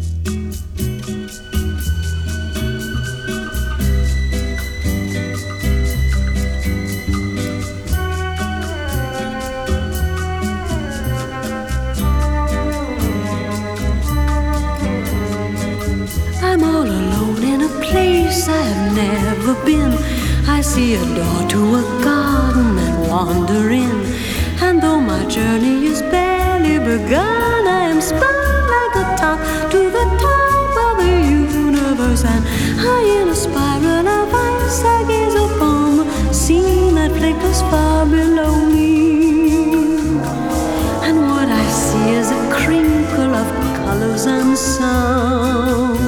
I'm all alone in a place I have never been. I see a door to a garden and wander in. And though my journey is barely begun, I am spun like a top to the top of the universe. And high in a spiral of ice, I gaze upon the scene that flickers far below me. And what I see is a crinkle of colors and sounds.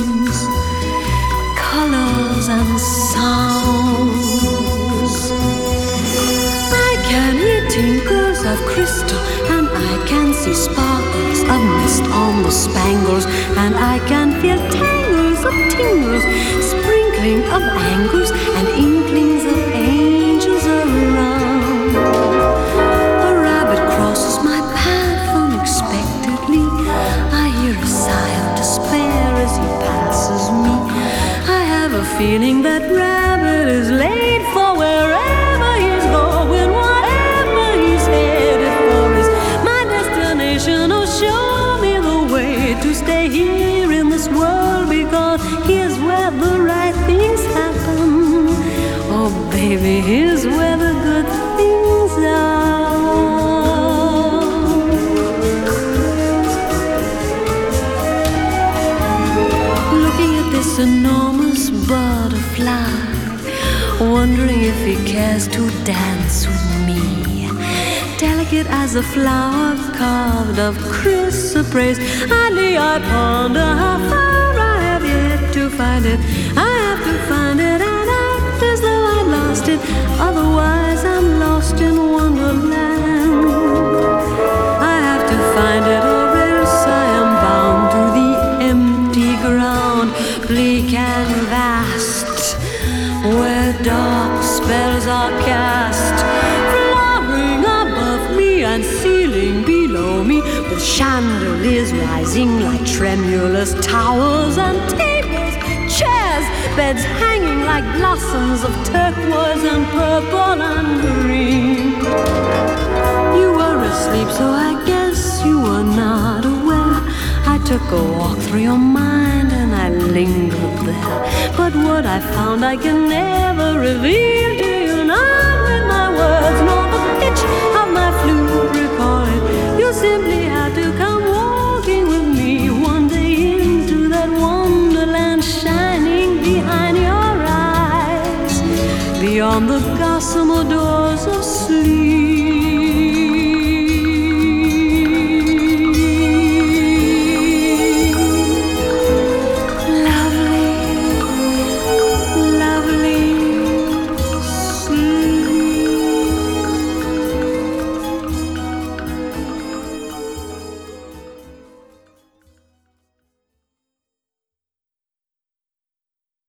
Colors and sounds. I can hear tinkles of crystal, and I can see sparkles of mist on the spangles, and I can feel tangles of tingles, sprinkling of angles and inklings of angels around. A rabbit crosses my path unexpectedly. I hear a sigh of despair as he passes me. I have a feeling that rabbit is late for wherever he's going. Whatever he's headed for is my destination. Oh, show me the way to stay here in this world, because here's where the right things happen. Oh, baby, here's where the good things are. Looking at this enormous butterfly, wondering if he cares to dance with me. Delicate as a flower carved of chrysoprase, idly I ponder how far I have yet to find it. I have to find it and act as though I'd lost it. Otherwise I'm lost in wonderland. I have to find it, or else I am bound to the empty ground, bleak and vast, where dark spells are cast, flowering above me and ceiling below me, with chandeliers rising like tremulous towers, and tables, chairs, beds hanging like blossoms of turquoise and purple and green. You were asleep, so I guess you were not aware. I took a walk through your mind and I lingered there, but what I found I can never reveal to you, not with my words, nor the pitch of my flute recall it. You simply have to come walking with me one day into that wonderland shining behind your eyes, beyond the gossamer door